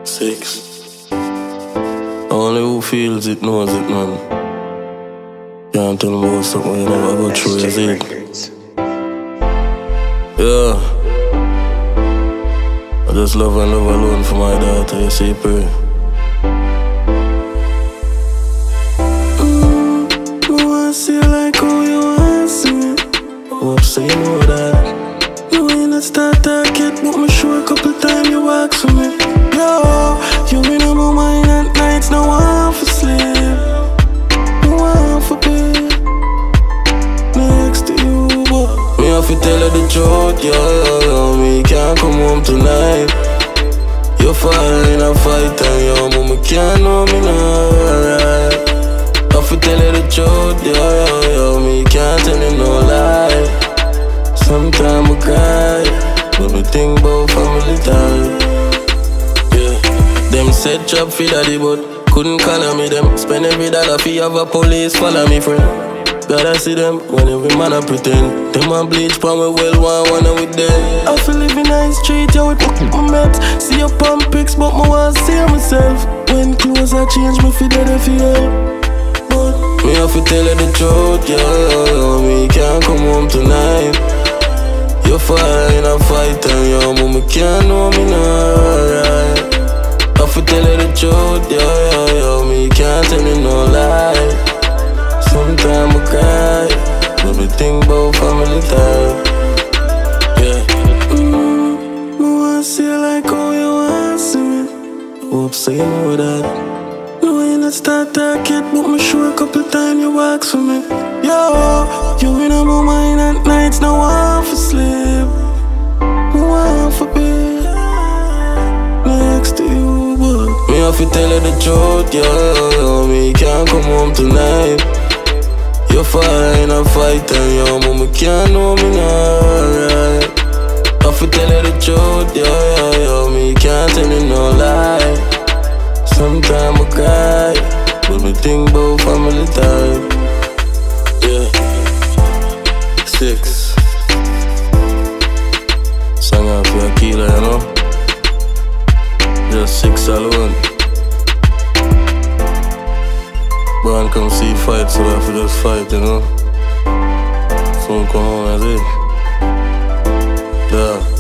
6. Only who feels it knows it, man. Can't tell me about something you never go through, is it? Yeah. I just love and love alone for my daughter, you see, pray. I wanna see you like how you want to see me. Hope so you know that. You ain't a start target, but me sure a couple times you walk for me. Yo, you in my mind at nights, no one for sleep, no one for bed next to you, but me have to tell her the truth, yo, me can't come home tonight. You fall in a fight and your mama can't know me now, right? Have to tell her the truth, yo, me can't tell you no lie. Sometimes I cry, but me think about family time. Them said chop for daddy, but couldn't call me them. Spend every dollar for have a police follow me friend. Gotta see them when every man a pretend. Them a bleach pan we well one with them. I feel live in the street, yeah, with my mates. See your pump pics, but me want to see myself. When clothes I change, me feel dead if you help. But me have to tell her the truth, yeah, me can't come home tonight. You fall in a fight and your mama can't know me now, right? I have to tell her the truth, yo, me can't tell you no lie. Sometimes I cry, but we think about family time. Yeah. I wanna see you like how you want to see me. Hope so you know that. No, you not start target, but me sure a couple times you walk for me. Yo, you in my mind at nights, no one for sleep, no one for bed next to you, but me have to tell her the truth, yo, me can't come home tonight. You fall in a fight and your mama can't know me now, right? Have to tell her the truth, yo, me can't tell you no lie. Sometimes I cry, but me think about family time. Yeah. 6. Song out for a killer, you know. Just 6 alone. Born come see fight, so I have to just fight, you know. Soon come home, that's it. Yeah.